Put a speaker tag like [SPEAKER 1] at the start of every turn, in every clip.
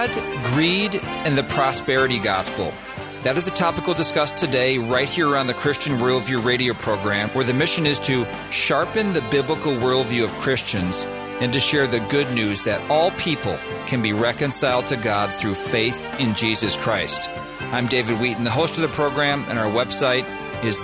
[SPEAKER 1] God, greed, and the prosperity gospel. That is the topic we'll discuss today right here on the Christian Worldview radio program, where the mission is to sharpen the biblical worldview of Christians and to share the good news that all people can be reconciled to God through faith in Jesus Christ. I'm David Wheaton, the host of the program, and our website is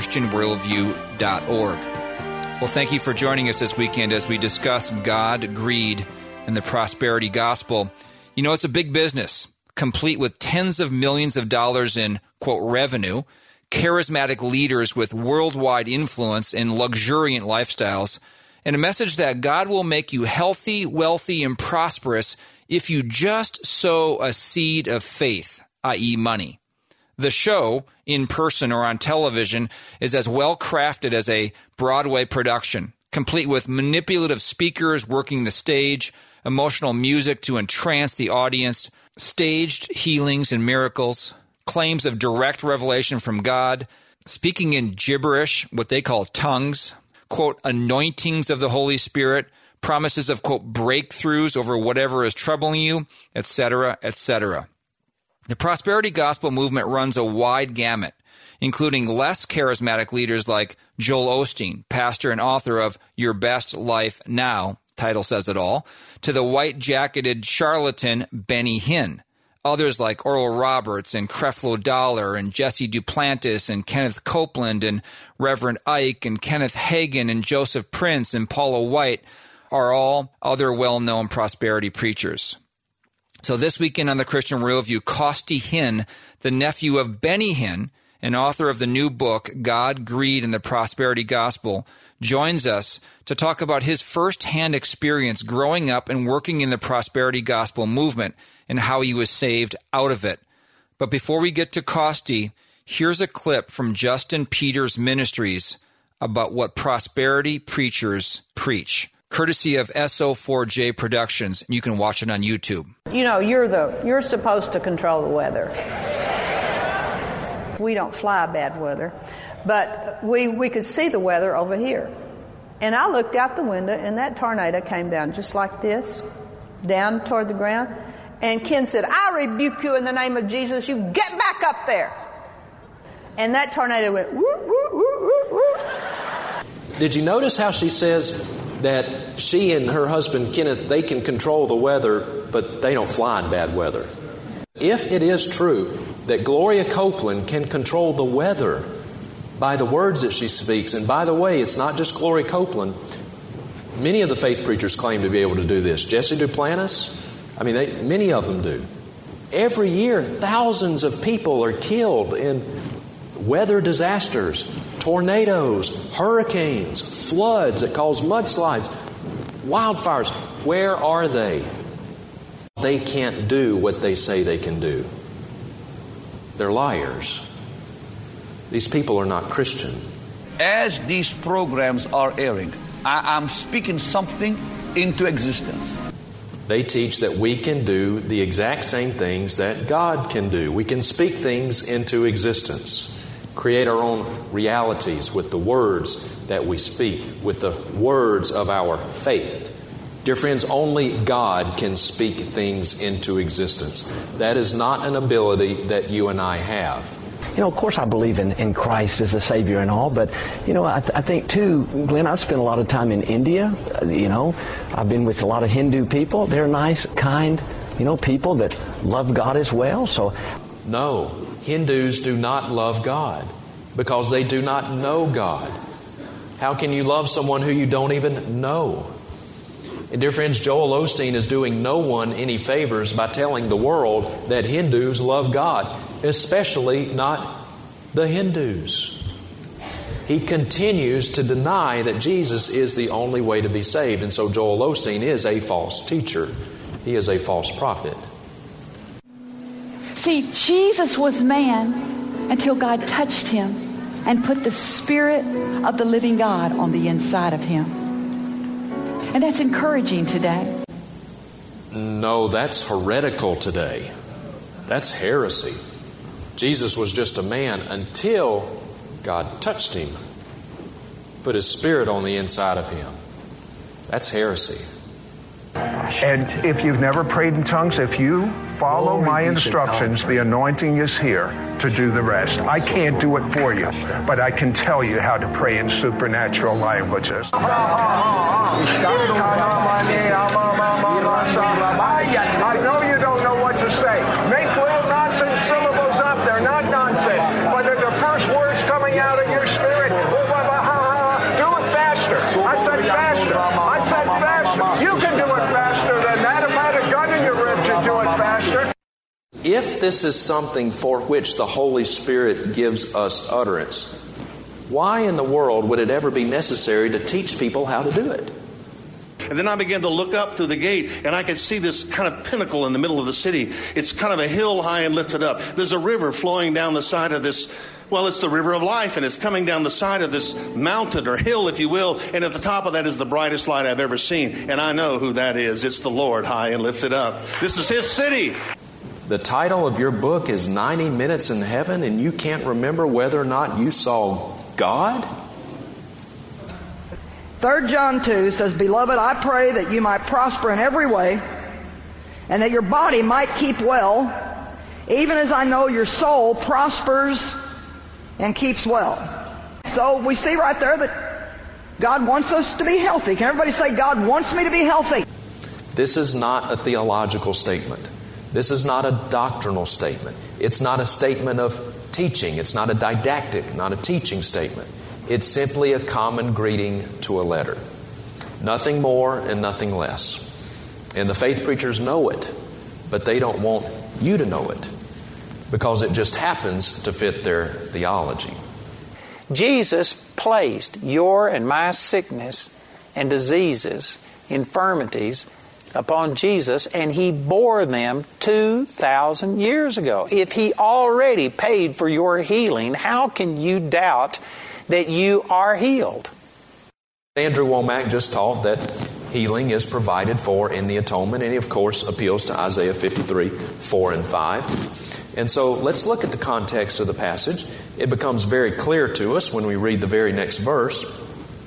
[SPEAKER 1] thechristianworldview.org. Well, thank you for joining us this weekend as we discuss God, greed, and the prosperity gospel. You know, it's a big business, complete with tens of millions of dollars in, quote, revenue, charismatic leaders with worldwide influence and luxuriant lifestyles, and a message that God will make you healthy, wealthy, and prosperous if you just sow a seed of faith, i.e. money. The show, in person or on television, is as well crafted as a Broadway production, complete with manipulative speakers working the stage, emotional music to entrance the audience, staged healings and miracles, claims of direct revelation from God, speaking in gibberish, what they call tongues, quote, anointings of the Holy Spirit, promises of, quote, breakthroughs over whatever is troubling you, etc., etc. The prosperity gospel movement runs a wide gamut, including less charismatic leaders like Joel Osteen, pastor and author of Your Best Life Now, title says it all, to the white-jacketed charlatan Benny Hinn. Others like Oral Roberts and Creflo Dollar and Jesse Duplantis and Kenneth Copeland and Reverend Ike and Kenneth Hagin and Joseph Prince and Paula White are all other well-known prosperity preachers. So this weekend on the Christian Worldview, Costi Hinn, the nephew of Benny Hinn, and author of the new book, God, Greed, and the Prosperity Gospel, joins us to talk about his firsthand experience growing up and working in the prosperity gospel movement and how he was saved out of it. But before we get to Costi, here's a clip from Justin Peters Ministries about what prosperity preachers preach, courtesy of SO4J Productions. You can watch it on YouTube.
[SPEAKER 2] You know, you're supposed to control the weather. We don't fly bad weather, but we could see the weather over here. And I looked out the window, and that tornado came down just like this, down toward the ground. And Ken said, I rebuke you in the name of Jesus. You get back up there. And that tornado went, whoop, whoop, whoop, whoop, whoop.
[SPEAKER 3] Did you notice how she says that she and her husband, Kenneth, they can control the weather, but they don't fly in bad weather? If it is true that Gloria Copeland can control the weather by the words that she speaks, and by the way, it's not just Gloria Copeland. Many of the faith preachers claim to be able to do this. Jesse Duplantis, many of them do. Every year, thousands of people are killed in weather disasters, tornadoes, hurricanes, floods that cause mudslides, wildfires. Where are they? They can't do what they say they can do. They're liars. These people are not Christian.
[SPEAKER 4] As these programs are airing, I'm speaking something into existence.
[SPEAKER 3] They teach that we can do the exact same things that God can do. We can speak things into existence, create our own realities with the words that we speak, with the words of our faith. Dear friends, only God can speak things into existence. That is not an ability that you and I have.
[SPEAKER 5] You know, of course I believe in Christ as the Savior and all, but, you know, I think too, Glenn, I've spent a lot of time in India. You know, I've been with a lot of Hindu people. They're nice, kind, people that love God as well. So,
[SPEAKER 3] no, Hindus do not love God because they do not know God. How can you love someone who you don't even know? And dear friends, Joel Osteen is doing no one any favors by telling the world that Hindus love God, especially not the Hindus. He continues to deny that Jesus is the only way to be saved. And so Joel Osteen is a false teacher. He is a false prophet.
[SPEAKER 6] See, Jesus was man until God touched him and put the Spirit of the living God on the inside of him. And that's encouraging today.
[SPEAKER 3] No, that's heretical today. That's heresy. Jesus was just a man until God touched him, put His Spirit on the inside of him. That's heresy.
[SPEAKER 7] And if you've never prayed in tongues, if you follow my instructions, the anointing is here to do the rest. I can't do it for you, but I can tell you how to pray in supernatural languages. I know you don't know what to say. Make little nonsense syllables up. They're not nonsense, but they're the first words coming out of your spirit. Do it faster. I said faster. I said faster. You can do it faster than that. If I had a gun in your ribs, you'd do it faster.
[SPEAKER 3] If this is something for which the Holy Spirit gives us utterance, why in the world would it ever be necessary to teach people how to do it?
[SPEAKER 8] And then I began to look up through the gate, and I could see this kind of pinnacle in the middle of the city. It's kind of a hill high and lifted up. There's a river flowing down the side of this, well, it's the river of life, and it's coming down the side of this mountain or hill, if you will, and at the top of that is the brightest light I've ever seen. And I know who that is. It's the Lord high and lifted up. This is His city.
[SPEAKER 3] The title of your book is 90 Minutes in Heaven, and you can't remember whether or not you saw God?
[SPEAKER 9] 3 John 2 says, Beloved, I pray that you might prosper in every way, and that your body might keep well, even as I know your soul prospers and keeps well. So we see right there that God wants us to be healthy. Can everybody say, God wants me to be healthy?
[SPEAKER 3] This is not a theological statement. This is not a doctrinal statement. It's not a statement of teaching. It's not a didactic, not a teaching statement. It's simply a common greeting to a letter. Nothing more and nothing less. And the faith preachers know it, but they don't want you to know it because it just happens to fit their theology.
[SPEAKER 10] Jesus placed your and my sickness and diseases, infirmities, upon Jesus, and He bore them 2,000 years ago. If He already paid for your healing, how can you doubt that you are healed?
[SPEAKER 3] Andrew Womack just taught that healing is provided for in the atonement, and he, of course, appeals to Isaiah 53, 4 and 5. And so let's look at the context of the passage. It becomes very clear to us when we read the very next verse.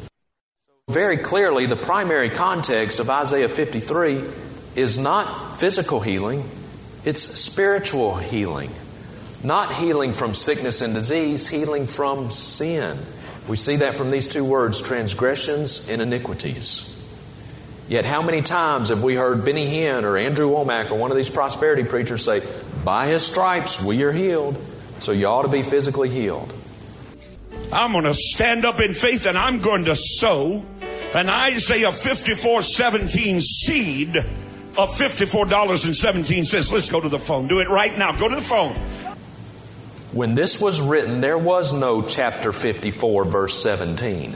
[SPEAKER 3] Very clearly, the primary context of Isaiah 53 is not physical healing, it's spiritual healing. Not healing from sickness and disease, healing from sin. We see that from these two words, transgressions and iniquities. Yet how many times have we heard Benny Hinn or Andrew Womack or one of these prosperity preachers say, by His stripes we are healed, so you ought to be physically healed.
[SPEAKER 11] I'm going to stand up in faith and I'm going to sow an Isaiah 54:17 seed of $54.17. Let's go to the phone. Do it right now. Go to the phone.
[SPEAKER 3] When this was written, there was no chapter 54, verse 17.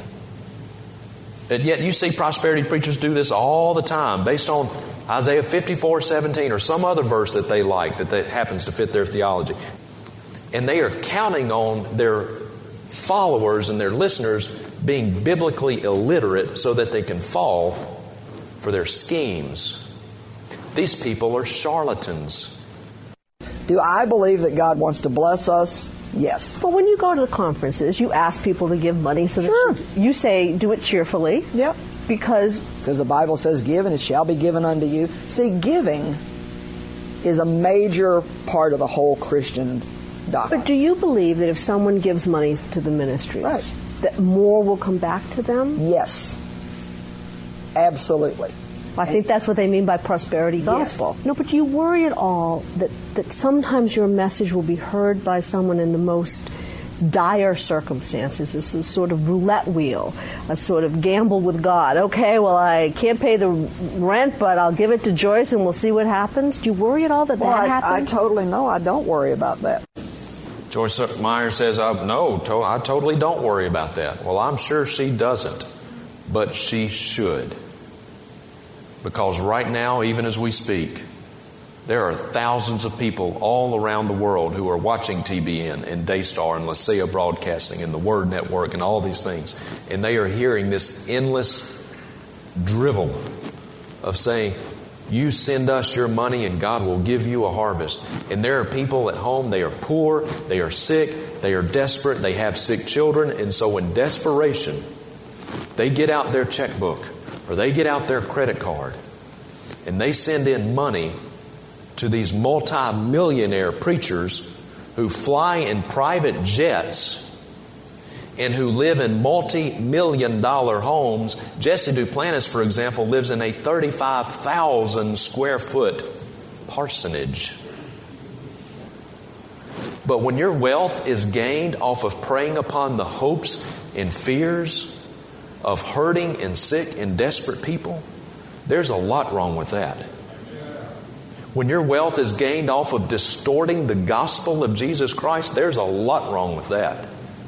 [SPEAKER 3] And yet you see prosperity preachers do this all the time based on Isaiah 54:17 or some other verse that they like that happens to fit their theology. And they are counting on their followers and their listeners being biblically illiterate so that they can fall for their schemes. These people are charlatans.
[SPEAKER 9] Do I believe that God wants to bless us? Yes.
[SPEAKER 12] But when you go to the conferences, you ask people to give money, so that you say, do it cheerfully.
[SPEAKER 9] Yep.
[SPEAKER 12] Because
[SPEAKER 9] the Bible says, give and it shall be given unto you. See, giving is a major part of the whole Christian doctrine.
[SPEAKER 12] But do you believe that if someone gives money to the ministries, that more will come back to them?
[SPEAKER 9] Yes. Absolutely.
[SPEAKER 12] I think that's what they mean by prosperity gospel.
[SPEAKER 9] Yes.
[SPEAKER 12] No, but do you worry at all that sometimes your message will be heard by someone in the most dire circumstances? It's a sort of roulette wheel, a sort of gamble with God. Okay, well, I can't pay the rent, but I'll give it to Joyce and we'll see what happens. Do you worry at all that happens?
[SPEAKER 9] I totally know. I don't worry about that.
[SPEAKER 3] Joyce Meyer says, no, I totally don't worry about that. Well, I'm sure she doesn't, but she should. Because right now, even as we speak, there are thousands of people all around the world who are watching TBN and Daystar and Lycia Broadcasting and the Word Network and all these things. And they are hearing this endless drivel of saying, you send us your money and God will give you a harvest. And there are people at home, they are poor, they are sick, they are desperate, they have sick children. And so in desperation, they get out their checkbook or they get out their credit card And they send in money to these multi-millionaire preachers who fly in private jets and who live in multi-million-dollar homes. Jesse Duplantis, for example, lives in a 35,000 square foot parsonage. But when your wealth is gained off of preying upon the hopes and fears of hurting and sick and desperate people, there's a lot wrong with that. When your wealth is gained off of distorting the gospel of Jesus Christ, there's a lot wrong with that.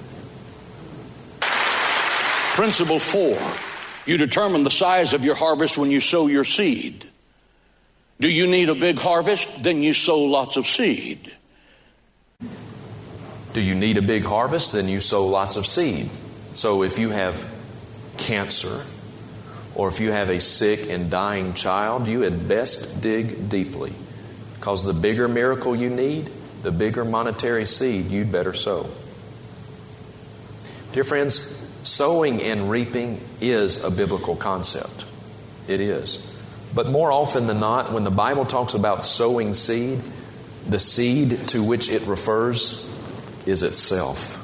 [SPEAKER 13] Principle 4. You determine the size of your harvest when you sow your seed. Do you need a big harvest? Then you sow lots of seed.
[SPEAKER 3] Do you need a big harvest? Then you sow lots of seed. So if you have cancer, or if you have a sick and dying child, you had best dig deeply. Because the bigger miracle you need, the bigger monetary seed you'd better sow. Dear friends, sowing and reaping is a biblical concept. It is. But more often than not, when the Bible talks about sowing seed, the seed to which it refers is itself.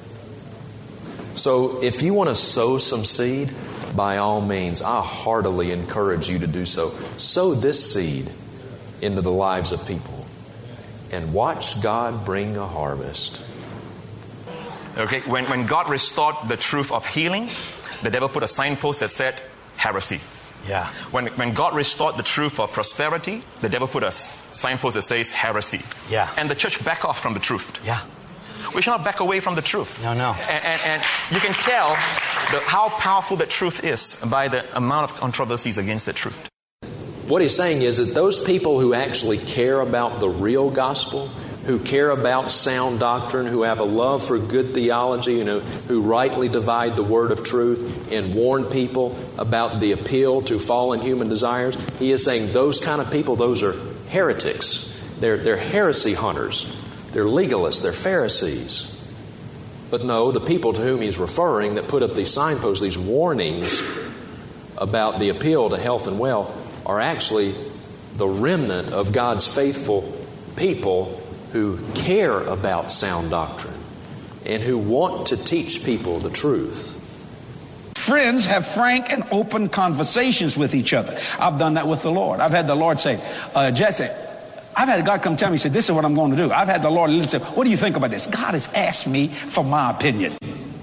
[SPEAKER 3] So if you want to sow some seed, by all means, I heartily encourage you to do so. Sow this seed into the lives of people and watch God bring a harvest.
[SPEAKER 14] Okay, when God restored the truth of healing, the devil put a signpost that said heresy.
[SPEAKER 15] Yeah.
[SPEAKER 14] When God restored the truth of prosperity, the devil put a signpost that says heresy.
[SPEAKER 15] Yeah.
[SPEAKER 14] And the church backed off from the truth.
[SPEAKER 15] Yeah.
[SPEAKER 14] We should not back away from the truth.
[SPEAKER 15] No.
[SPEAKER 14] And you can tell how powerful the truth is by the amount of controversies against the truth.
[SPEAKER 3] What he's saying is that those people who actually care about the real gospel, who care about sound doctrine, who have a love for good theology, who rightly divide the word of truth and warn people about the appeal to fallen human desires, he is saying those kind of people, those are heretics. They're heresy hunters. They're legalists. They're Pharisees. But no, the people to whom he's referring that put up these signposts, these warnings about the appeal to health and wealth, are actually the remnant of God's faithful people who care about sound doctrine and who want to teach people the truth.
[SPEAKER 16] Friends have frank and open conversations with each other. I've done that with the Lord. I've had the Lord say, Jesse, I've had God come tell me, he said, this is what I'm going to do. I've had the Lord say, what do you think about this? God has asked me for my opinion.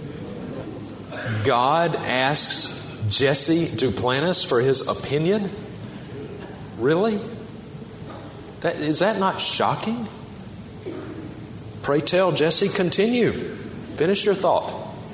[SPEAKER 3] God asks Jesse Duplantis for his opinion? Really? Is that not shocking? Pray tell, Jesse, continue. Finish your thought.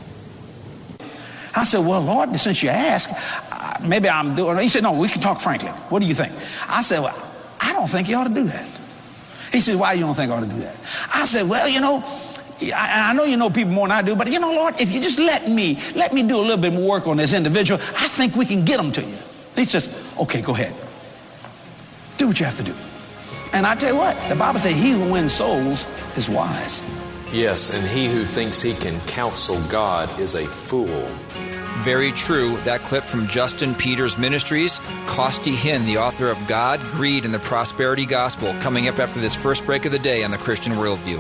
[SPEAKER 16] I said, well, Lord, since you asked, maybe I'm doing it. He said, no, we can talk frankly. What do you think? I said, well, I don't think you ought to do that. He said, why you don't think I ought to do that? I said, well, I know you know people more than I do, but Lord, if you just let me do a little bit more work on this individual, I think we can get them to you. He says, okay, go ahead. Do what you have to do. And I tell you what, the Bible says he who wins souls is wise.
[SPEAKER 3] Yes, and he who thinks he can counsel God is a fool.
[SPEAKER 1] Very true. That clip from Justin Peters Ministries, Costi Hinn, the author of God, Greed, and the Prosperity Gospel, coming up after this first break of the day on the Christian Worldview.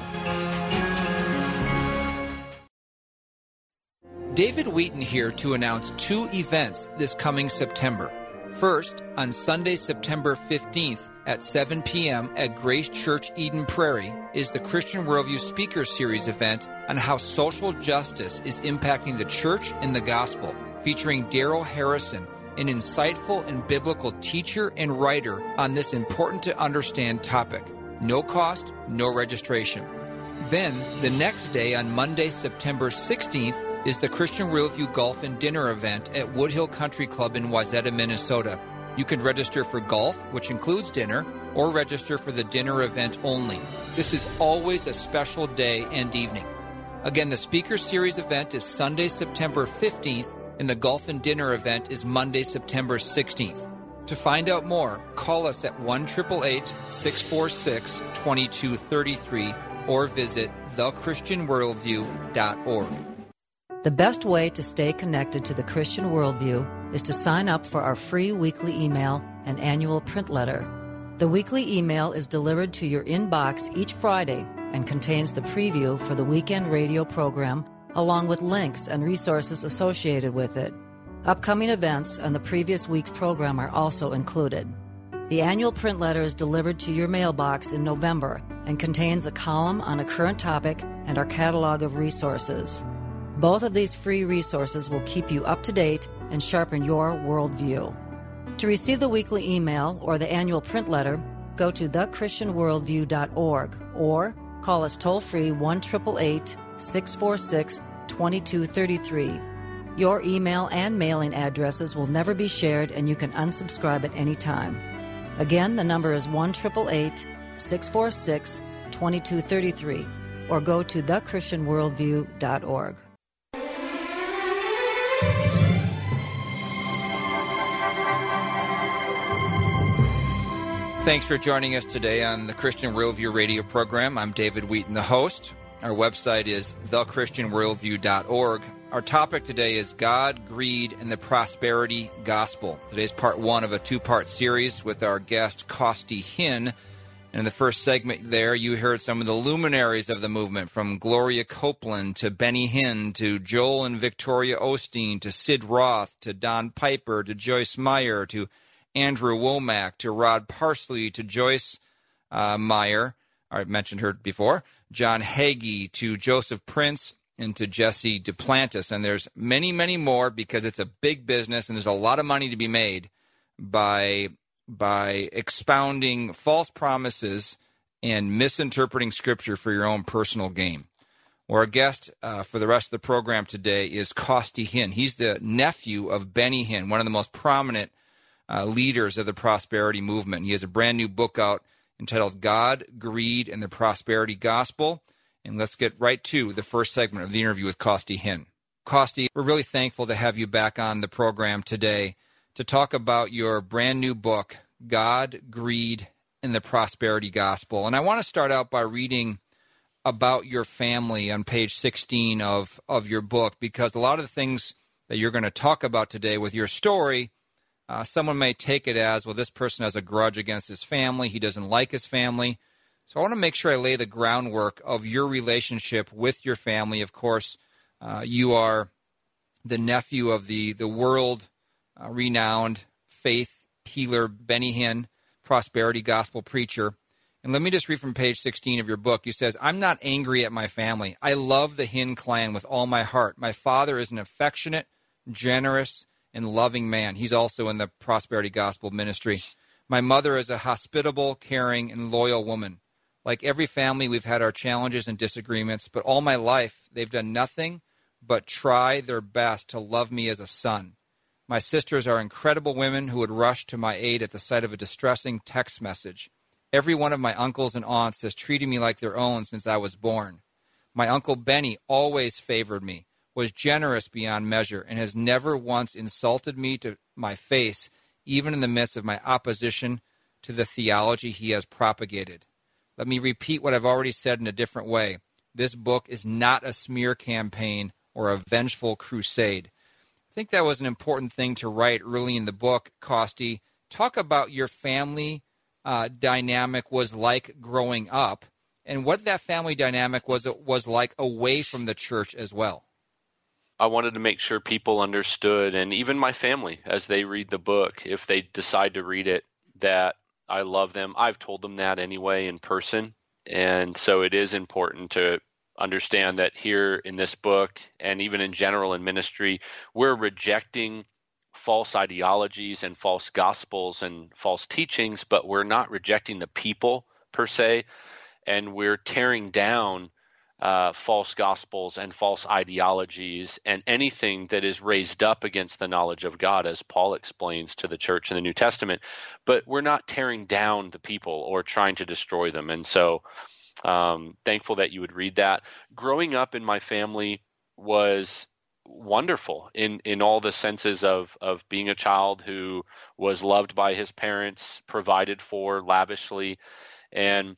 [SPEAKER 1] David Wheaton here to announce 2 events this coming September. First, on Sunday, September 15th at 7 p.m. at Grace Church, Eden Prairie, is the Christian Worldview Speaker Series event on how social justice is impacting the church and the gospel, featuring Daryl Harrison, an insightful and biblical teacher and writer on this important to understand topic. No cost, no registration. Then, the next day on Monday, September 16th, is the Christian Worldview Golf and Dinner event at Woodhill Country Club in Wayzata, Minnesota. You can register for golf, which includes dinner, or register for the dinner event only. This is always a special day and evening. Again, the Speaker Series event is Sunday, September 15th, and the Golf and Dinner event is Monday, September 16th. To find out more, call us at 1-888-646-2233 or visit thechristianworldview.org.
[SPEAKER 17] The best way to stay connected to the Christian Worldview is to sign up for our free weekly email
[SPEAKER 15] an annual print letter. The weekly email is delivered to your inbox each Friday and contains the preview for the weekend radio program, along with links and resources associated with it. Upcoming events and the previous week's program are also included. The annual print letter is delivered to your mailbox in November and contains a column on a current topic and our catalog of resources. Both of these free resources will keep you up to date and sharpen your worldview. To receive the weekly email or the annual print letter, go to thechristianworldview.org or call us toll-free 1-888-646-2233. Your email and mailing addresses will never be shared, and you can unsubscribe at any time. Again, the number is 1-888-646-2233, or go to thechristianworldview.org.
[SPEAKER 1] Thanks for joining us today on the Christian Worldview radio program. I'm David Wheaton, the host. Our website is thechristianworldview.org. Our topic today is God, Greed, and the Prosperity Gospel. Today's part one of a two-part series with our guest, Costi Hinn. And in the first segment there, you heard some of the luminaries of the movement, from Gloria Copeland to Benny Hinn to Joel and Victoria Osteen to Sid Roth to Don Piper to Joyce Meyer to Andrew Womack to Rod Parsley to Joyce Meyer. I mentioned her before. John Hagee to Joseph Prince and to Jesse Duplantis. And there's many, many more, because it's a big business and there's a lot of money to be made by expounding false promises and misinterpreting Scripture for your own personal gain. Well, our guest for the rest of the program today is Costi Hinn. He's the nephew of Benny Hinn, one of the most prominent leaders of the prosperity movement. He has a brand new book out entitled God, Greed, and the Prosperity Gospel. And let's get right to the first segment of the interview with Costi Hinn. Costi, we're really thankful to have you back on the program today to talk about your brand new book, God, Greed, and the Prosperity Gospel. And I want to start out by reading about your family on page 16 of your book, because a lot of the things that you're going to talk about today with your story, someone may take it as, well, this person has a grudge against his family, he doesn't like his family. So I want to make sure I lay the groundwork of your relationship with your family. Of course, you are the nephew of the world-renowned faith healer Benny Hinn, prosperity gospel preacher. And let me just read from page 16 of your book. You says, I'm not angry at my family. I love the Hinn clan with all my heart. My father is an affectionate, generous, and loving man. He's also in the prosperity gospel ministry. My mother is a hospitable, caring, and loyal woman. Like every family, we've had our challenges and disagreements, but all my life, they've done nothing but try their best to love me as a son. My sisters are incredible women who would rush to my aid at the sight of a distressing text message. Every one of my uncles and aunts has treated me like their own since I was born. My Uncle Benny always favored me, was generous beyond measure, and has never once insulted me to my face, even in the midst of my opposition to the theology he has propagated. Let me repeat what I've already said in a different way. This book is not a smear campaign or a vengeful crusade. I think that was an important thing to write early in the book, Costi. Talk about your family dynamic was like growing up, and what that family dynamic was like away from the church as well.
[SPEAKER 17] I wanted to make sure people understood, and even my family, as they read the book, if they decide to read it, that I love them. I've told them that anyway in person. And so it is important to understand that here in this book, and even in general in ministry, we're rejecting false ideologies and false gospels and false teachings, but we're not rejecting the people per se. And we're tearing down false gospels and false ideologies and anything that is raised up against the knowledge of God, as Paul explains to the church in the New Testament. But we're not tearing down the people or trying to destroy them. And so thankful that you would read that. Growing up in my family was wonderful in all the senses of being a child who was loved by his parents, provided for lavishly, and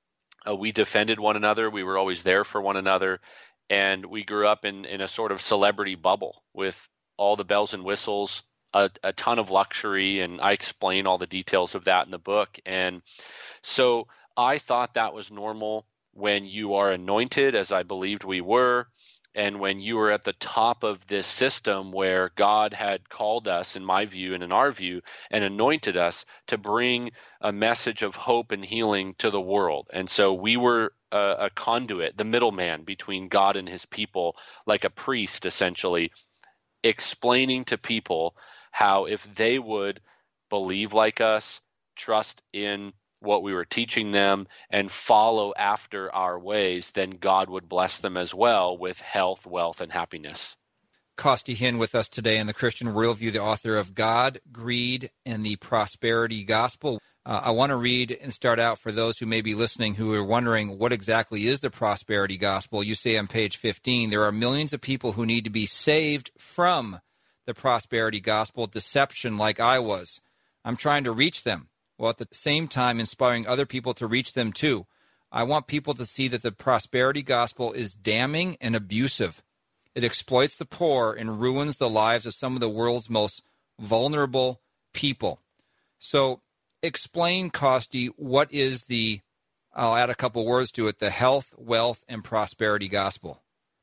[SPEAKER 17] we defended one another. We were always there for one another. And we grew up in a sort of celebrity bubble with all the bells and whistles a ton of luxury, and I explain all the details of that in the book. And so I thought that was normal when you are anointed, as I believed we were, and when you were at the top of this system where God had called us, in my view and in our view, and anointed us to bring a message of hope and healing to the world. And so we were a conduit, the middleman between God and his people, like a priest essentially, explaining to people how if they would believe like us, trust in what we were teaching them, and follow after our ways, then God would bless them as well with health, wealth, and happiness.
[SPEAKER 1] Costi Hinn with us today in the Christian Worldview, the author of God, Greed, and the Prosperity Gospel. I want to read and start out for those who may be listening who are wondering what exactly is the Prosperity Gospel. You say on page 15, there are millions of people who need to be saved from the Prosperity Gospel deception like I was. I'm trying to reach them, while at the same time inspiring other people to reach them too. I want people to see that the Prosperity Gospel is damning and abusive. It exploits the poor and ruins the lives of some of the world's most vulnerable people. So explain, Costi, what is the, I'll add a couple words to it, the health, wealth, and prosperity gospel.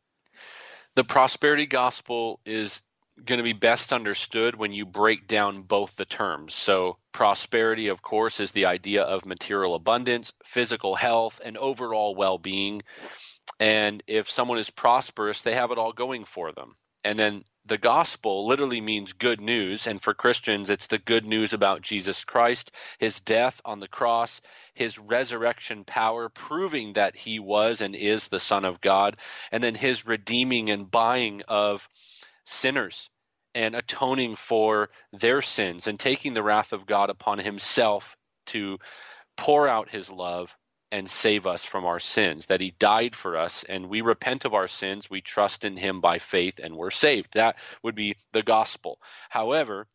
[SPEAKER 17] The prosperity gospel is going to be best understood when you break down both the terms. So prosperity, of course, is the idea of material abundance, physical health, and overall well-being. And if someone is prosperous, they have it all going for them. And then the gospel literally means good news. And for Christians, it's the good news about Jesus Christ, his death on the cross, his resurrection power, proving that he was and is the Son of God, and then his redeeming and buying of sinners and atoning for their sins and taking the wrath of God upon himself to pour out his love and save us from our sins, that he died for us, and we repent of our sins, we trust in him by faith, and we're saved. That would be the gospel. However,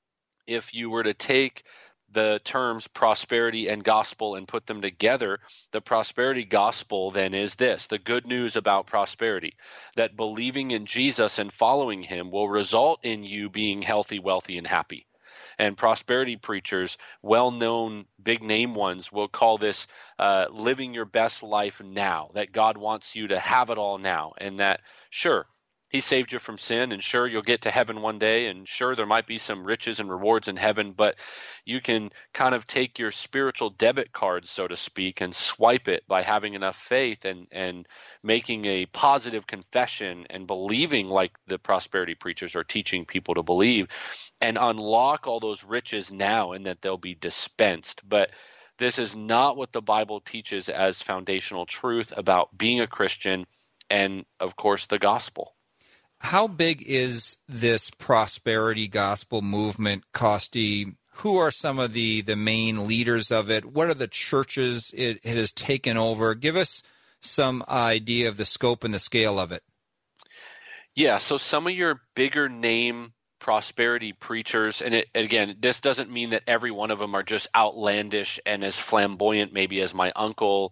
[SPEAKER 17] if you were to take the terms prosperity and gospel and put them together, the prosperity gospel then is this: the good news about prosperity, that believing in Jesus and following him will result in you being healthy, wealthy, and happy. And prosperity preachers, well-known, big-name ones, will call this living your best life now, that God wants you to have it all now, and that, sure, he saved you from sin, and sure, you'll get to heaven one day, and sure, there might be some riches and rewards in heaven, but you can kind of take your spiritual debit card, so to speak, and swipe it by having enough faith and making a positive confession and believing like the prosperity preachers are teaching people to believe, and unlock all those riches now, and that they'll be dispensed. But this is not what the Bible teaches as foundational truth about being a Christian and, of course, the gospel.
[SPEAKER 1] How big is this prosperity gospel movement, Costi? Who are some of the main leaders of it? What are the churches it has taken over? Give us some idea of the scope and the scale of it.
[SPEAKER 17] Yeah, so some of your bigger name prosperity preachers, and again, this doesn't mean that every one of them are just outlandish and as flamboyant maybe as my uncle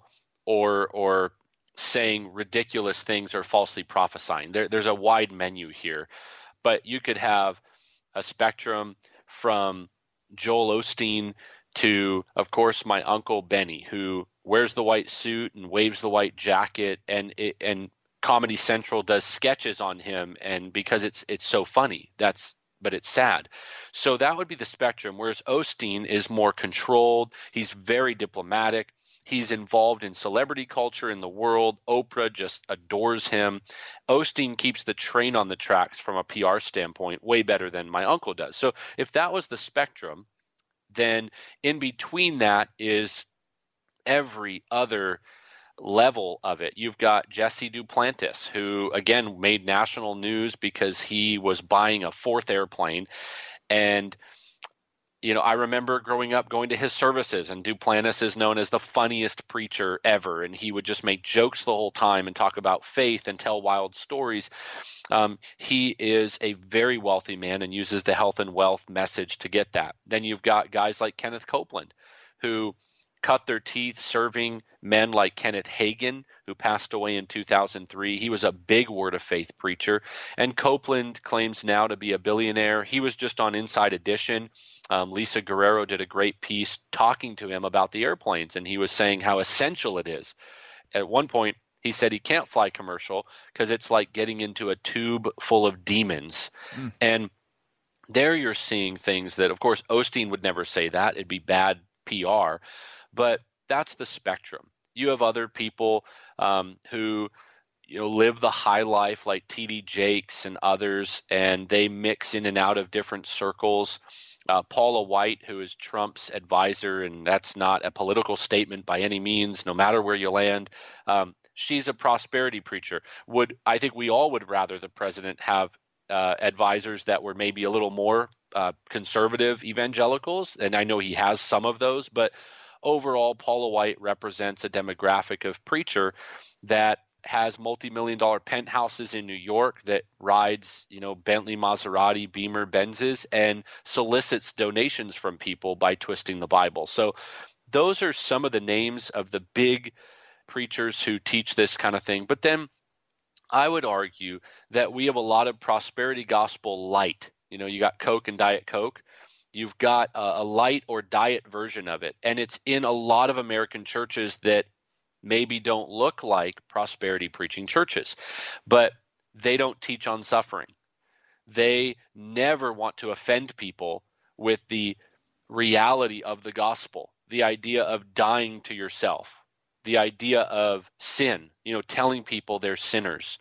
[SPEAKER 17] or saying ridiculous things or falsely prophesying. There's a wide menu here, but you could have a spectrum from Joel Osteen to, of course, my uncle Benny, who wears the white suit and waves the white jacket, and Comedy Central does sketches on him, and because it's so funny, but it's sad. So that would be the spectrum, whereas Osteen is more controlled. He's very diplomatic. He's involved in celebrity culture in the world. Oprah just adores him. Osteen keeps the train on the tracks from a PR standpoint way better than my uncle does. So if that was the spectrum, then in between that is every other level of it. You've got Jesse Duplantis, who, again, made national news because he was buying a fourth airplane. And I remember growing up going to his services, and Duplantis is known as the funniest preacher ever, and he would just make jokes the whole time and talk about faith and tell wild stories. He is a very wealthy man and uses the health and wealth message to get that. Then you've got guys like Kenneth Copeland, who cut their teeth serving men like Kenneth Hagin, who passed away in 2003. He was a big Word of Faith preacher. And Copeland claims now to be a billionaire. He was just on Inside Edition. Lisa Guerrero did a great piece talking to him about the airplanes, and he was saying how essential it is. At one point, he said he can't fly commercial because it's like getting into a tube full of demons. And there you're seeing things that, of course, Osteen would never say that. It'd be bad PR. But that's the spectrum. You have other people who live the high life like T.D. Jakes and others, and they mix in and out of different circles. Paula White, who is Trump's advisor, and that's not a political statement by any means, no matter where you land. She's a prosperity preacher. I think we all would rather the president have advisors that were maybe a little more conservative evangelicals, and I know he has some of those, but overall, Paula White represents a demographic of preacher that has multi-million-dollar penthouses in New York, that rides, Bentley, Maserati, Beamer, Benzes, and solicits donations from people by twisting the Bible. So those are some of the names of the big preachers who teach this kind of thing. But then I would argue that we have a lot of prosperity gospel light. You got Coke and Diet Coke. You've got a light or diet version of it, and it's in a lot of American churches that maybe don't look like prosperity preaching churches, but they don't teach on suffering. They never want to offend people with the reality of the gospel, the idea of dying to yourself, the idea of sin, telling people they're sinners.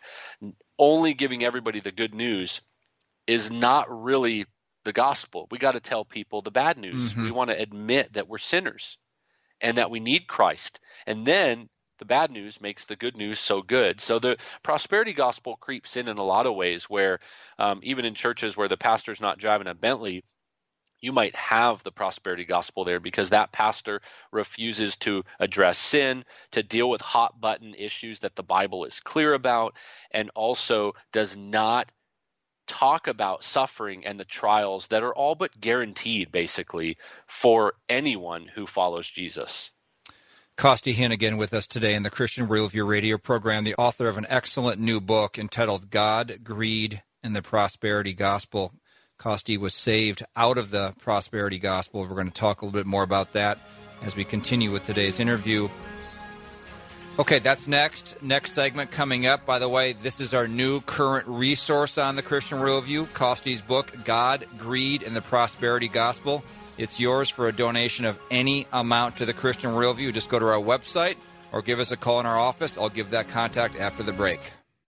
[SPEAKER 17] Only giving everybody the good news is not really the gospel. We got to tell people the bad news. We want to admit that we're sinners and that we need Christ. And then the bad news makes the good news so good. So the prosperity gospel creeps in a lot of ways where even in churches where the pastor's not driving a Bentley, you might have the prosperity gospel there because that pastor refuses to address sin, to deal with hot button issues that the Bible is clear about, and also does not talk about suffering and the trials that are all but guaranteed, basically, for anyone who follows Jesus.
[SPEAKER 1] Costi Hinn with us today in the Christian Worldview radio program, the author of an excellent new book entitled God, Greed, and the Prosperity Gospel. Costi was saved out of the prosperity gospel. We're going to talk a little bit more about that as we continue with today's interview. Okay, that's next. Next segment coming up. By the way, this is our new current resource on the Christian Worldview, Costi's book, God, Greed, and the Prosperity Gospel. It's yours for a donation of any amount to the Christian Worldview. Just go to our website or give us a call in our office. I'll give that contact after the break.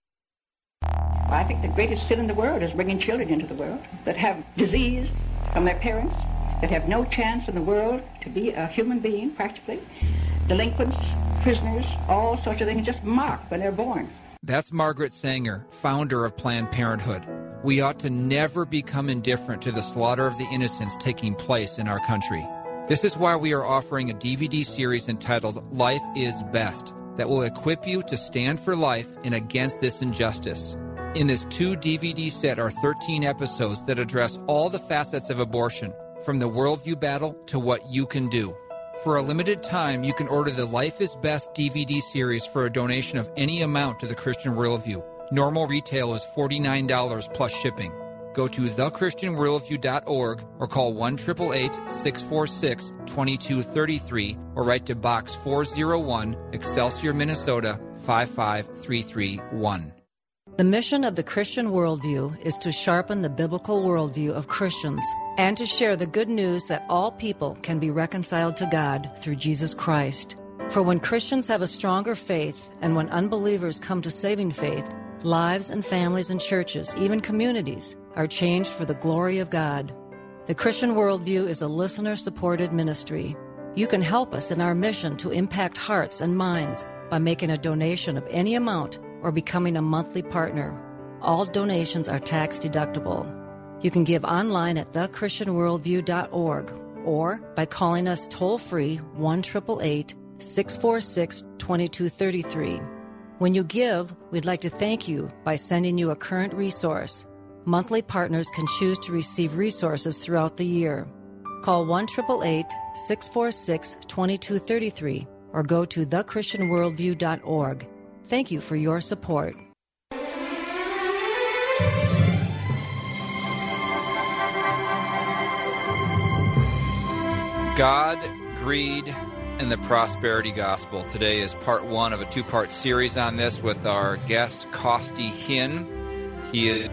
[SPEAKER 18] I think the greatest sin in the world is bringing children into the world that have disease from their parents, that have no chance in the world to be a human being, practically. Delinquents, prisoners, all sorts of things just marked when they're born.
[SPEAKER 1] That's Margaret Sanger, founder of Planned Parenthood. We ought to never become indifferent to the slaughter of the innocents taking place in our country. This is why we are offering a DVD series entitled Life is Best that will equip you to stand for life and against this injustice. In this 2-DVD set are 13 episodes that address all the facets of abortion, from the worldview battle to what you can do. For a limited time, you can order the Life is Best DVD series for a donation of any amount to the Christian Worldview. Normal retail is $49 plus shipping. Go to thechristianworldview.org or call 1-888-646-2233 or write to Box 401, Excelsior, Minnesota 55331.
[SPEAKER 15] The mission of the Christian Worldview is to sharpen the biblical worldview of Christians and to share the good news that all people can be reconciled to God through Jesus Christ. For when Christians have a stronger faith and when unbelievers come to saving faith, lives and families and churches, even communities, are changed for the glory of God. The Christian Worldview is a listener-supported ministry. You can help us in our mission to impact hearts and minds by making a donation of any amount or becoming a monthly partner. All donations are tax-deductible. You can give online at thechristianworldview.org or by calling us toll-free 1-888-646-2233. When you give, we'd like to thank you by sending you a current resource. Monthly partners can choose to receive resources throughout the year. Call 1-888-646-2233 or go to thechristianworldview.org. Thank you for your support.
[SPEAKER 1] God, Greed, and the Prosperity Gospel. Today is part one of a two-part series on this with our guest, Costi Hinn. He is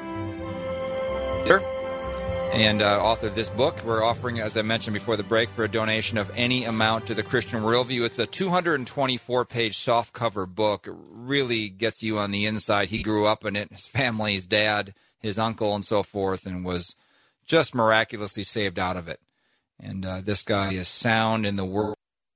[SPEAKER 1] and author of this book. We're offering, as I mentioned before the break, for a donation of any amount to the Christian Worldview. It's a 224-page softcover book. It really gets you on the inside. He grew up in it, his family, his dad, his uncle, and so forth, and was just miraculously saved out of it. And this guy is sound in the word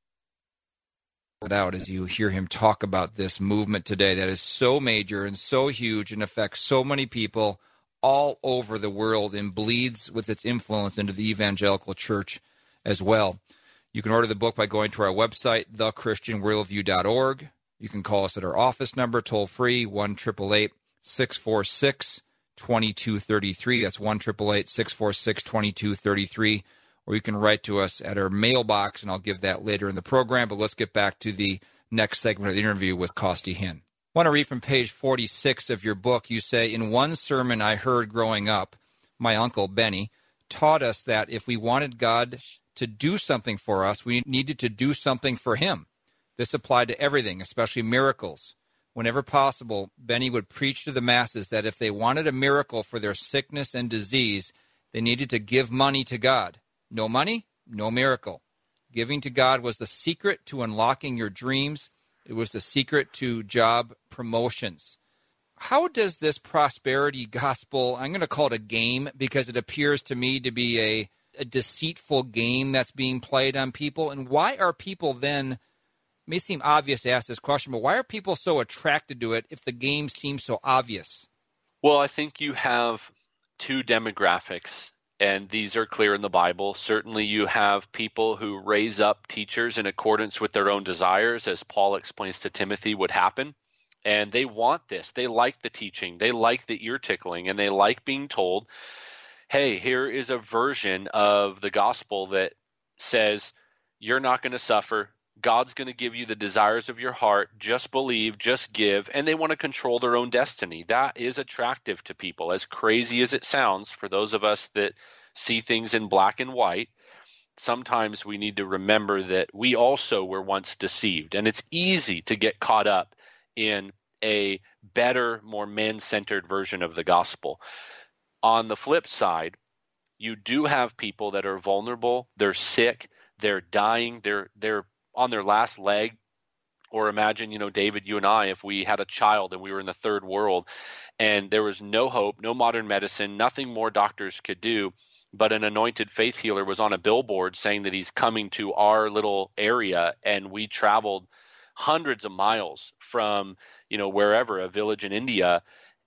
[SPEAKER 1] out as you hear him talk about this movement today that is so major and so huge and affects so many people all over the world and bleeds with its influence into the evangelical church as well. You can order the book by going to our website, thechristianworldview.org. You can call us at our office number, toll-free, 1-888-646-2233. That's 1-888-646-2233. Or you can write to us at our mailbox, and I'll give that later in the program. But let's get back to the next segment of the interview with Costi Hinn. I want to read from page 46 of your book. You say, in one sermon I heard growing up, my uncle, Benny, taught us that if we wanted God to do something for us, we needed to do something for him. This applied to everything, especially miracles. Whenever possible, Benny would preach to the masses that if they wanted a miracle for their sickness and disease, they needed to give money to God. No money, no miracle. Giving to God was the secret to unlocking your dreams. It was the secret to job promotions. How does this prosperity gospel, I'm going to call it a game because it appears to me to be a deceitful game that's being played on people. And why are people then, it may seem obvious to ask this question, but why are people so attracted to it if the game seems so obvious?
[SPEAKER 17] Well, I think you have two demographics. And these are clear in the Bible. Certainly you have people who raise up teachers in accordance with their own desires, as Paul explains to Timothy would happen. And they want this. They like the teaching. They like the ear tickling. And they like being told, hey, here is a version of the gospel that says you're not going to suffer. God's going to give you the desires of your heart. Just believe, just give. And they want to control their own destiny. That is attractive to people, as crazy as it sounds for those of us that see things in black and white. Sometimes we need to remember that we also were once deceived. And it's easy to get caught up in a better, more man-centered version of the gospel. On the flip side, you do have people that are vulnerable. They're sick. They're dying. They're on their last leg. Or imagine, David, you and I, if we had a child and we were in the third world and there was no hope, no modern medicine, nothing more doctors could do, but an anointed faith healer was on a billboard saying that he's coming to our little area, and we traveled hundreds of miles from, wherever, a village in India,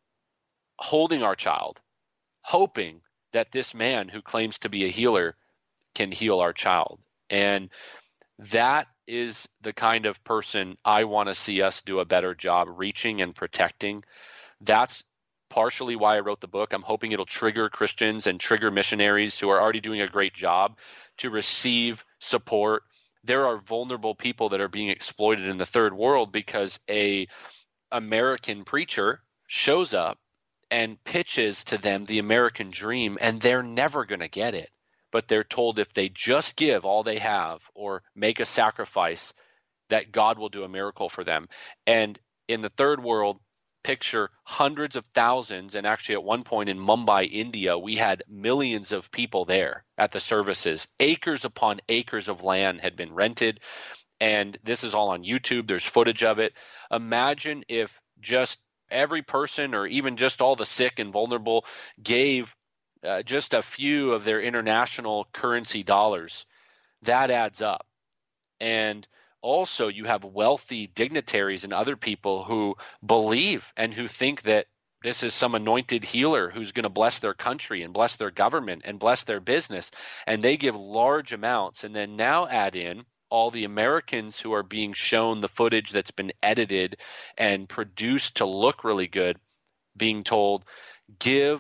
[SPEAKER 17] holding our child, hoping that this man who claims to be a healer can heal our child. And that is the kind of person I want to see us do a better job reaching and protecting. That's partially why I wrote the book. I'm hoping it'll trigger Christians and trigger missionaries who are already doing a great job to receive support. There are vulnerable people that are being exploited in the third world because a American preacher shows up and pitches to them the American dream, and they're never going to get it. But they're told if they just give all they have or make a sacrifice, that God will do a miracle for them. And in the third world, picture hundreds of thousands, and actually at one point in Mumbai, India, we had millions of people there at the services. Acres upon acres of land had been rented, and this is all on YouTube. There's footage of it. Imagine if just every person, or even just all the sick and vulnerable, gave just a few of their international currency dollars. That adds up. And also you have wealthy dignitaries and other people who believe and who think that this is some anointed healer who's going to bless their country and bless their government and bless their business. And they give large amounts, and then now add in all the Americans who are being shown the footage that's been edited and produced to look really good, being told, give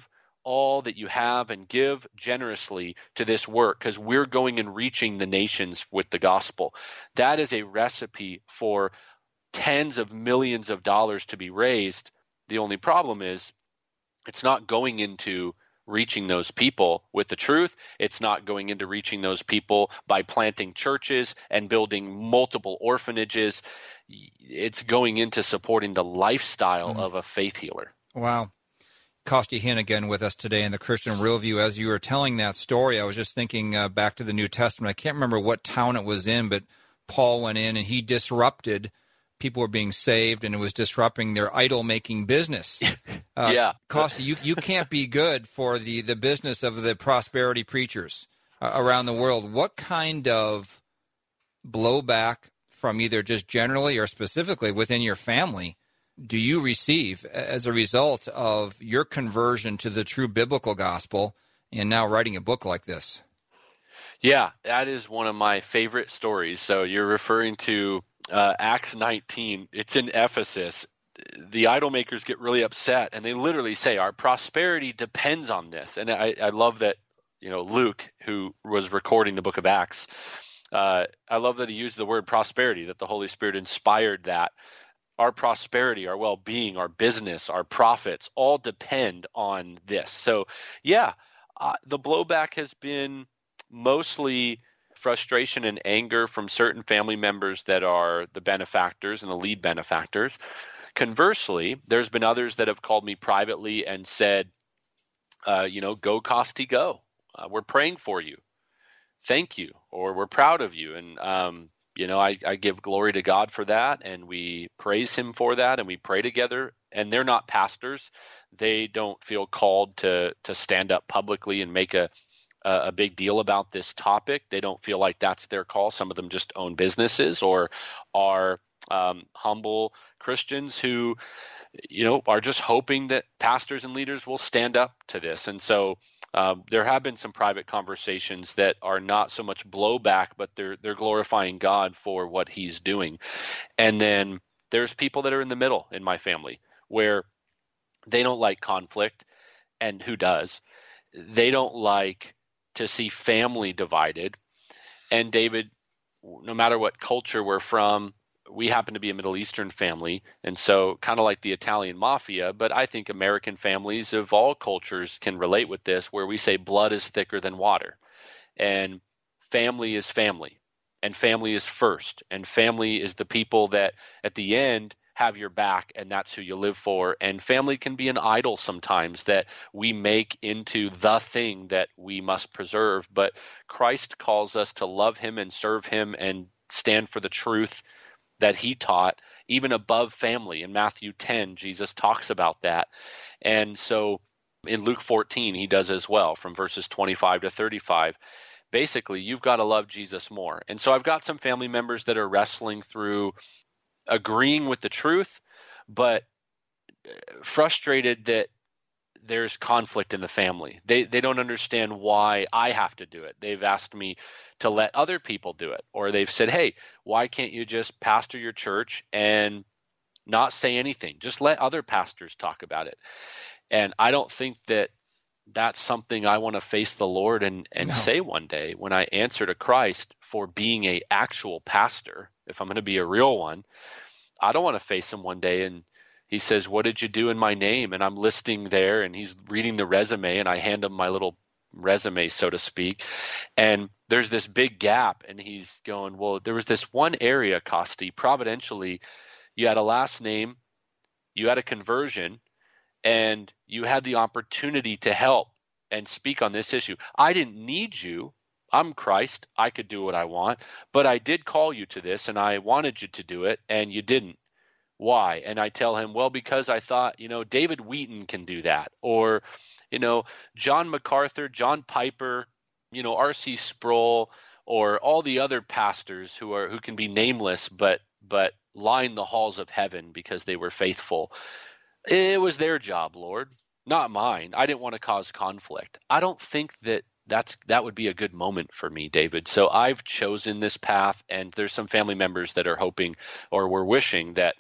[SPEAKER 17] all that you have and give generously to this work, because we're going and reaching the nations with the gospel. That is a recipe for tens of millions of dollars to be raised. The only problem is it's not going into reaching those people with the truth. It's not going into reaching those people by planting churches and building multiple orphanages. It's going into supporting the lifestyle of a faith healer.
[SPEAKER 1] Wow. Costi Hinn again with us today in the Christian Real View. As you were telling that story, I was just thinking back to the New Testament. I can't remember what town it was in, but Paul went in and he disrupted. People were being saved, and it was disrupting their idol-making business.
[SPEAKER 17] Yeah.
[SPEAKER 1] Costi, you can't be good for the business of the prosperity preachers around the world. What kind of blowback from either just generally or specifically within your family do you receive as a result of your conversion to the true biblical gospel and now writing a book like this?
[SPEAKER 17] Yeah, that is one of my favorite stories. So you're referring to Acts 19. It's in Ephesus. The idol makers get really upset, and they literally say, our prosperity depends on this. And I love that, Luke, who was recording the book of Acts, I love that he used the word prosperity, that the Holy Spirit inspired that. Our prosperity, our well-being, our business, our profits all depend on this. So, yeah, the blowback has been mostly frustration and anger from certain family members that are the benefactors and the lead benefactors. Conversely, there's been others that have called me privately and said, go Costi, go. We're praying for you. Thank you. Or we're proud of you. And, I give glory to God for that, and we praise him for that, and we pray together. And they're not pastors. They don't feel called to stand up publicly and make a big deal about this topic. They don't feel like that's their call. Some of them just own businesses or are humble Christians who, are just hoping that pastors and leaders will stand up to this. And so there have been some private conversations that are not so much blowback, but they're glorifying God for what he's doing. And then there's people that are in the middle in my family where they don't like conflict. And who does? They don't like to see family divided. And David, no matter what culture we're from, we happen to be a Middle Eastern family, and so kind of like the Italian mafia, but I think American families of all cultures can relate with this, where we say blood is thicker than water, and family is family, and family is first, and family is the people that at the end have your back, and that's who you live for. And family can be an idol sometimes that we make into the thing that we must preserve, but Christ calls us to love him and serve him and stand for the truth that he taught, even above family. In Matthew 10, Jesus talks about that. And so in Luke 14, he does as well, from verses 25 to 35. Basically, you've got to love Jesus more. And so I've got some family members that are wrestling through agreeing with the truth, but frustrated that there's conflict in the family. They don't understand why I have to do it. They've asked me to let other people do it, or they've said, hey, why can't you just pastor your church and not say anything? Just let other pastors talk about it. And I don't think that that's something I want to face the Lord and say one day when I answer to Christ for being an actual pastor. If I'm going to be a real one, I don't want to face him one day and he says, what did you do in my name? And I'm listing there, and he's reading the resume, and I hand him my little resume, so to speak. And there's this big gap, and he's going, well, there was this one area, Costi, providentially, you had a last name, you had a conversion, and you had the opportunity to help and speak on this issue. I didn't need you. I'm Christ. I could do what I want, but I did call you to this, and I wanted you to do it, and you didn't. Why? And I tell him, well, because I thought, David Wheaton can do that, or, John MacArthur, John Piper, R.C. Sproul, or all the other pastors who can be nameless, but line the halls of heaven because they were faithful. It was their job, Lord, not mine. I didn't want to cause conflict. I don't think that would be a good moment for me, David. So I've chosen this path, and there's some family members that are hoping or were wishing that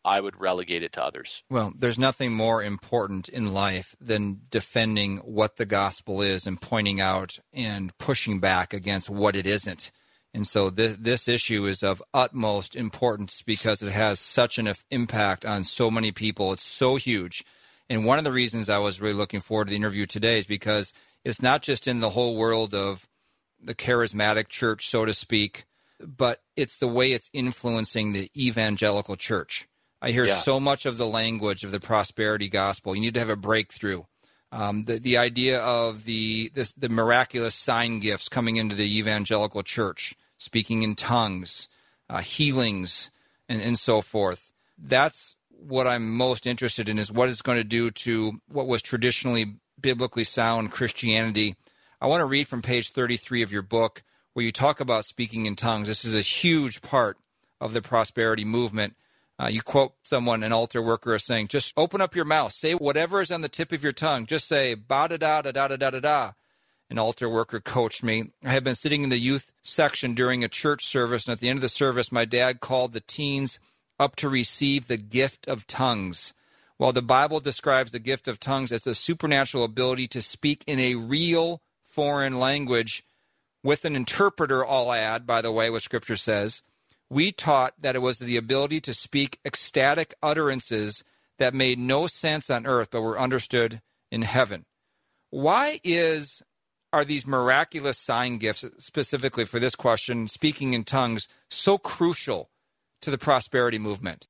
[SPEAKER 17] I would relegate it to others.
[SPEAKER 1] Well, there's nothing more important in life than defending what the gospel is and pointing out and pushing back against what it isn't. And so this issue is of utmost importance because it has such an impact on so many people. It's so huge. And one of the reasons I was really looking forward to the interview today is because it's not just in the whole world of the charismatic church, so to speak, but it's the way it's influencing the evangelical church. I hear so much of the language of the prosperity gospel. You need to have a breakthrough. The idea of the miraculous sign gifts coming into the evangelical church, speaking in tongues, healings, and so forth. That's what I'm most interested in, is what it's going to do to what was traditionally biblically sound Christianity. I want to read from page 33 of your book where you talk about speaking in tongues. This is a huge part of the prosperity movement. You quote someone, an altar worker, as saying, just open up your mouth, say whatever is on the tip of your tongue. Just say, ba-da-da-da-da-da-da-da. An altar worker coached me. I had been sitting in the youth section during a church service, and at the end of the service, my dad called the teens up to receive the gift of tongues. While the Bible describes the gift of tongues as the supernatural ability to speak in a real foreign language with an interpreter, I'll add, by the way, what Scripture says, we taught that it was the ability to speak ecstatic utterances that made no sense on earth but were understood in heaven. Why are these miraculous sign gifts, specifically for this question, speaking in tongues, so crucial to the prosperity movement?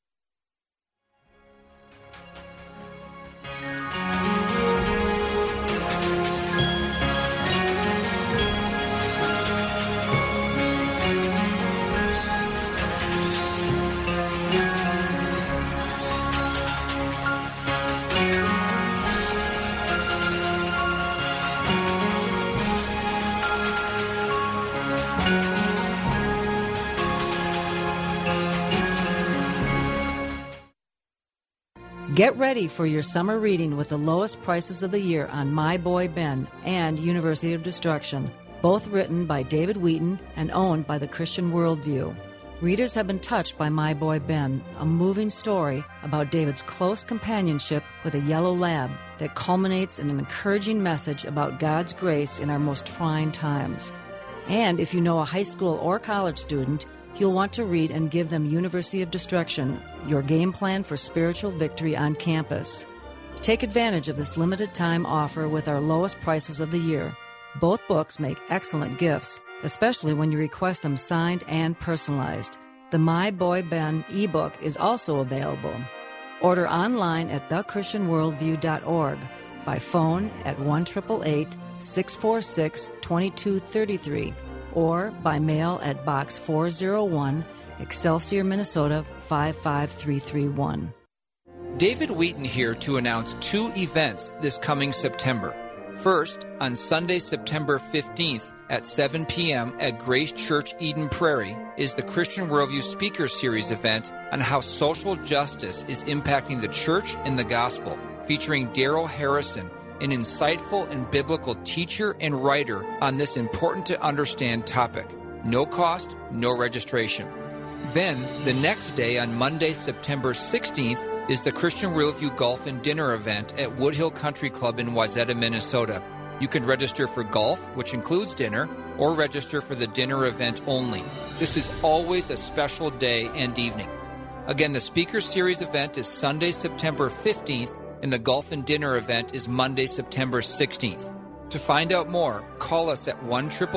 [SPEAKER 15] Get ready for your summer reading with the lowest prices of the year on My Boy Ben and University of Destruction, both written by David Wheaton and owned by the Christian Worldview. Readers have been touched by My Boy Ben, a moving story about David's close companionship with a yellow lab that culminates in an encouraging message about God's grace in our most trying times. And if you know a high school or college student, you'll want to read and give them University of Destruction, your game plan for spiritual victory on campus. Take advantage of this limited time offer with our lowest prices of the year. Both books make excellent gifts, especially when you request them signed and personalized. The My Boy Ben ebook is also available. Order online at thechristianworldview.org, by phone at 1-888-646-2233, or by mail at Box 401, Excelsior, Minnesota 55331.
[SPEAKER 1] David Wheaton here to announce two events this coming September. First, on Sunday, September 15th at 7 p.m. at Grace Church, Eden Prairie, is the Christian Worldview Speaker Series event on how social justice is impacting the church and the gospel, featuring Daryl Harrison, an insightful and biblical teacher and writer on this important to understand topic. No cost, no registration. Then, the next day on Monday, September 16th, is the Christian Worldview Golf and Dinner event at Woodhill Country Club in Wayzata, Minnesota. You can register for golf, which includes dinner, or register for the dinner event only. This is always a special day and evening. Again, the Speaker Series event is Sunday, September 15th, and the Golf and Dinner event is Monday, September 16th. To find out more, call us at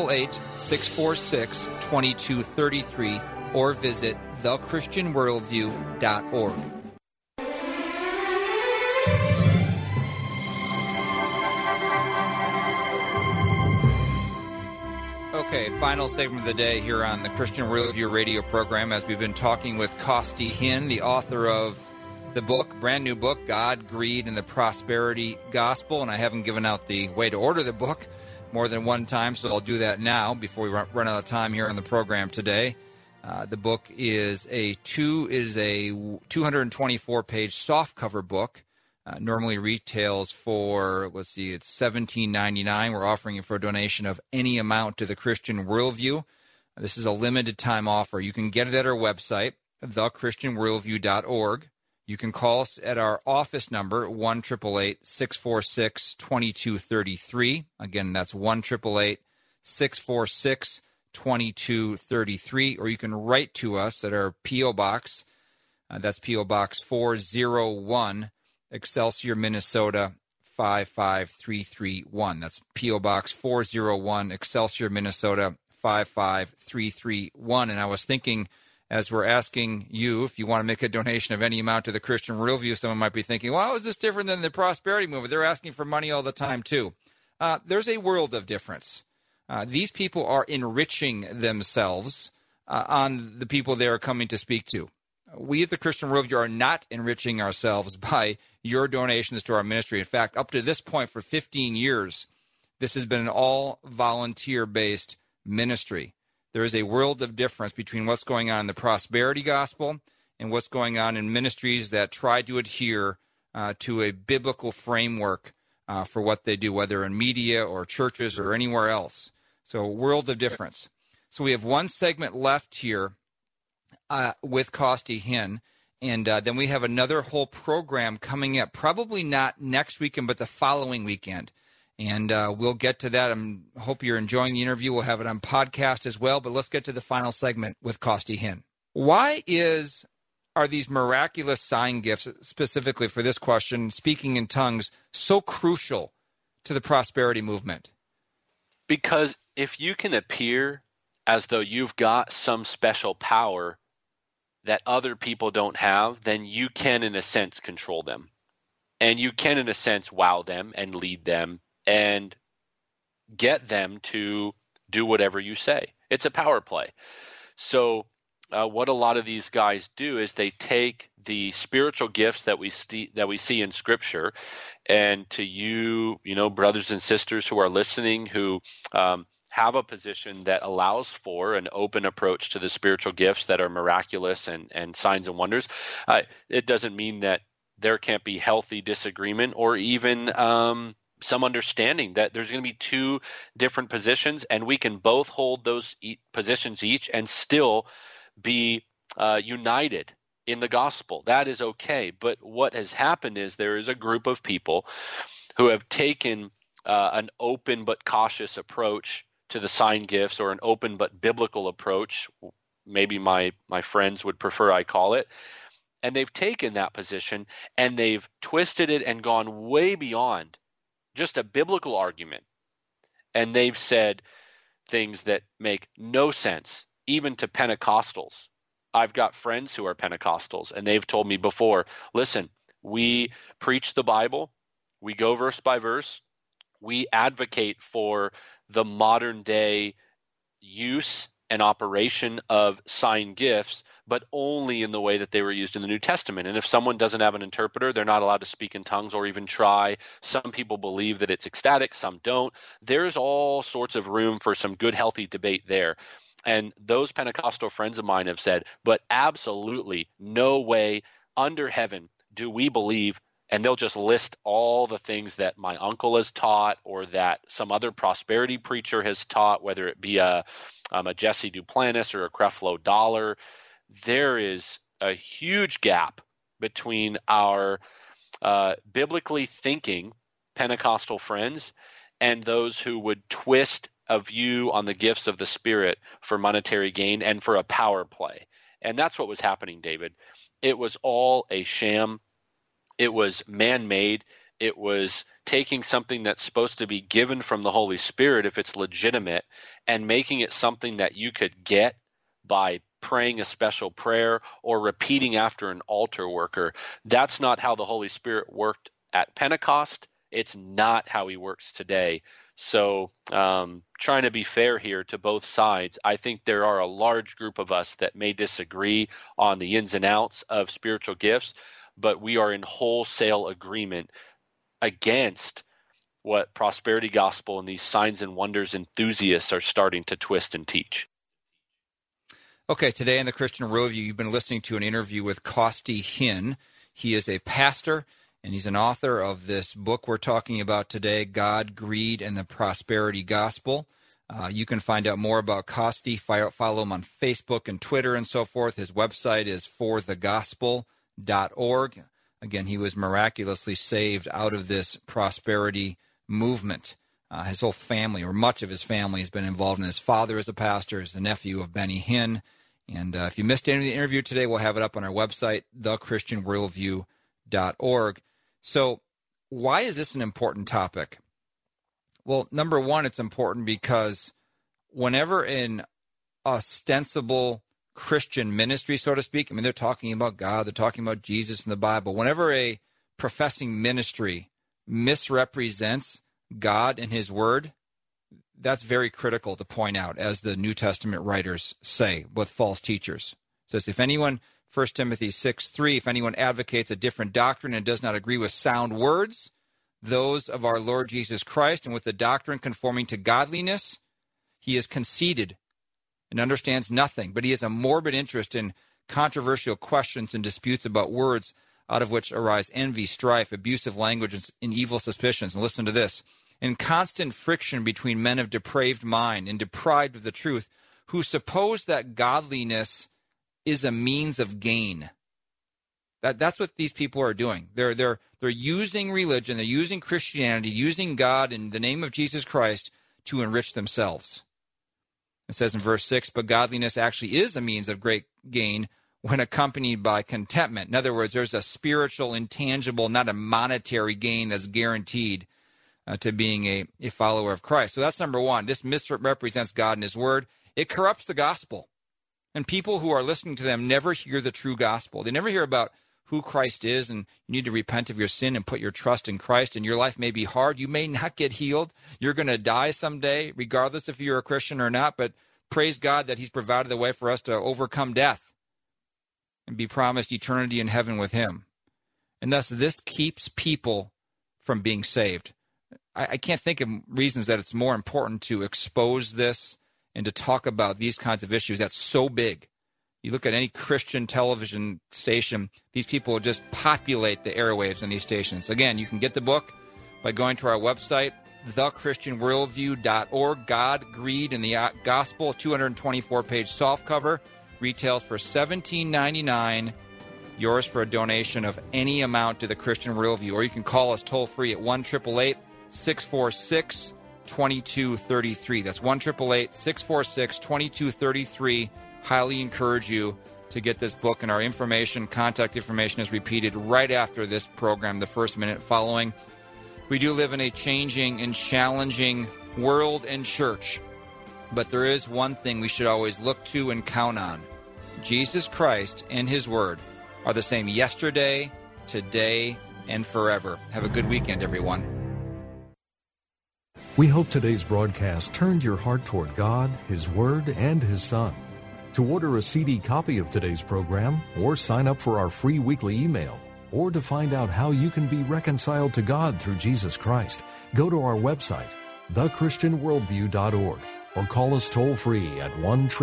[SPEAKER 1] 1-888-646-2233 or visit thechristianworldview.org. Okay, final segment of the day here on the Christian Worldview radio program, as we've been talking with Costi Hinn, the author of the book, brand new book, God, Greed, and the Prosperity Gospel. And I haven't given out the way to order the book more than one time, so I'll do that now before we run out of time here on the program today. The book is a 224-page softcover book. Normally retails for, it's $17.99. We're offering it for a donation of any amount to the Christian Worldview. This is a limited time offer. You can get it at our website, thechristianworldview.org. You can call us at our office number, 1-888-646-2233. Again, that's 1-888-646-2233. Or you can write to us at our P.O. Box. That's P.O. Box 401, Excelsior, Minnesota 55331. That's P.O. Box 401, Excelsior, Minnesota 55331. And I was thinking, as we're asking you, if you want to make a donation of any amount to the Christian Worldview, someone might be thinking, well, how is this different than the Prosperity Movement? They're asking for money all the time, too. There's a world of difference. These people are enriching themselves on the people they are coming to speak to. We at the Christian Worldview are not enriching ourselves by your donations to our ministry. In fact, up to this point for 15 years, this has been an all volunteer-based ministry. There is a world of difference between what's going on in the prosperity gospel and what's going on in ministries that try to adhere to a biblical framework for what they do, whether in media or churches or anywhere else. So, world of difference. So we have one segment left here with Costi Hinn, and then we have another whole program coming up, probably not next weekend, but the following weekend. And we'll get to that. I hope you're enjoying the interview. We'll have it on podcast as well. But let's get to the final segment with Costi Hinn. Why are these miraculous sign gifts, specifically for this question, speaking in tongues, so crucial to the prosperity movement?
[SPEAKER 17] Because if you can appear as though you've got some special power that other people don't have, then you can, in a sense, control them. And you can, in a sense, wow them and lead them and get them to do whatever you say. It's a power play. So what a lot of these guys do is they take the spiritual gifts that we see in Scripture, and to you brothers and sisters who are listening who have a position that allows for an open approach to the spiritual gifts that are miraculous and signs and wonders, it doesn't mean that there can't be healthy disagreement or even some understanding that there's going to be two different positions, and we can both hold those positions each and still be united in the gospel. That is okay. But what has happened is there is a group of people who have taken an open but cautious approach to the sign gifts, or an open but biblical approach, maybe my friends would prefer I call it, and they've taken that position and they've twisted it and gone way beyond just a biblical argument. And they've said things that make no sense, even to Pentecostals. I've got friends who are Pentecostals, and they've told me before, listen, we preach the Bible, we go verse by verse, we advocate for the modern day use and operation of sign gifts, but only in the way that they were used in the New Testament. And if someone doesn't have an interpreter, they're not allowed to speak in tongues or even try. Some people believe that it's ecstatic, some don't. There's all sorts of room for some good, healthy debate there. And those Pentecostal friends of mine have said, but absolutely no way under heaven do we believe, and they'll just list all the things that my uncle has taught or that some other prosperity preacher has taught, whether it be a Jesse Duplantis or a Creflo Dollar. There is a huge gap between our biblically thinking Pentecostal friends and those who would twist a view on the gifts of the Spirit for monetary gain and for a power play. And that's what was happening, David. It was all a sham. It was man-made. It was taking something that's supposed to be given from the Holy Spirit, if it's legitimate, and making it something that you could get by praying a special prayer or repeating after an altar worker. That's not how the Holy Spirit worked at Pentecost. It's not how he works today. So trying to be fair here to both sides, I think there are a large group of us that may disagree on the ins and outs of spiritual gifts, but we are in wholesale agreement against what prosperity gospel and these signs and wonders enthusiasts are starting to twist and teach.
[SPEAKER 1] Okay, today in the Christian Worldview, you've been listening to an interview with Costi Hinn. He is a pastor, and he's an author of this book we're talking about today, God, Greed, and the Prosperity Gospel. You can find out more about Costi. Follow him on Facebook and Twitter and so forth. His website is forthegospel.com. thechristianworldview.org. Again, he was miraculously saved out of this prosperity movement. His whole family, or much of his family, has been involved in this. His father is a pastor, is the nephew of Benny Hinn. And if you missed any of the interview today, we'll have it up on our website, thechristianworldview.org. So why is this an important topic? Well, number one, it's important because whenever an ostensible Christian ministry, so to speak, I mean, they're talking about God, they're talking about Jesus in the Bible. Whenever a professing ministry misrepresents God and his word, that's very critical to point out, as the New Testament writers say with false teachers. It says, if anyone, 1 Timothy 6:3, if anyone advocates a different doctrine and does not agree with sound words, those of our Lord Jesus Christ, and with the doctrine conforming to godliness, he is conceited and understands nothing, but he has a morbid interest in controversial questions and disputes about words, out of which arise envy, strife, abusive language, and evil suspicions. And listen to this. In constant friction between men of depraved mind and deprived of the truth, who suppose that godliness is a means of gain. That's what these people are doing. They're using religion, they're using Christianity, using God in the name of Jesus Christ to enrich themselves. It says in verse 6, but godliness actually is a means of great gain when accompanied by contentment. In other words, there's a spiritual, intangible, not a monetary gain that's guaranteed to being a follower of Christ. So that's number one. This misrepresents God and his word. It corrupts the gospel. And people who are listening to them never hear the true gospel. They never hear about who Christ is, and you need to repent of your sin and put your trust in Christ, and your life may be hard. You may not get healed. You're going to die someday, regardless if you're a Christian or not, but praise God that he's provided the way for us to overcome death and be promised eternity in heaven with him. And thus, this keeps people from being saved. I can't think of reasons that it's more important to expose this and to talk about these kinds of issues. That's so big. You look at any Christian television station, these people will just populate the airwaves in these stations. Again, you can get the book by going to our website, thechristianworldview.org. God, Greed, and the Gospel, 224-page softcover, retails for $17.99. Yours for a donation of any amount to the Christian Worldview. Or you can call us toll-free at 1-888-646-2233. That's 1-888-646-2233. Highly encourage you to get this book, and our information, contact information is repeated right after this program, the first minute following. We do live in a changing and challenging world and church, but there is one thing we should always look to and count on. Jesus Christ and his word are the same yesterday, today, and forever. Have a good weekend, everyone.
[SPEAKER 19] We hope today's broadcast turned your heart toward God, his word, and his son. To order a CD copy of today's program, or sign up for our free weekly email, or to find out how you can be reconciled to God through Jesus Christ, go to our website, thechristianworldview.org, or call us toll-free at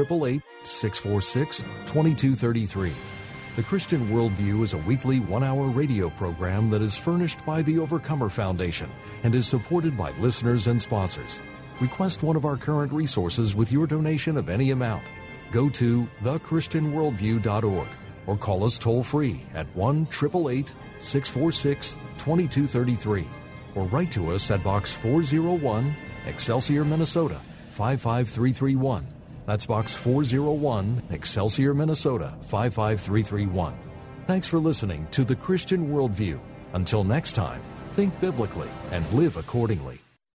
[SPEAKER 19] 1-888-646-2233. The Christian Worldview is a weekly one-hour radio program that is furnished by the Overcomer Foundation and is supported by listeners and sponsors. Request one of our current resources with your donation of any amount. Go to thechristianworldview.org or call us toll-free at 1-888-646-2233 or write to us at Box 401, Excelsior, Minnesota, 55331. That's Box 401, Excelsior, Minnesota, 55331. Thanks for listening to The Christian Worldview. Until next time, think biblically and live accordingly.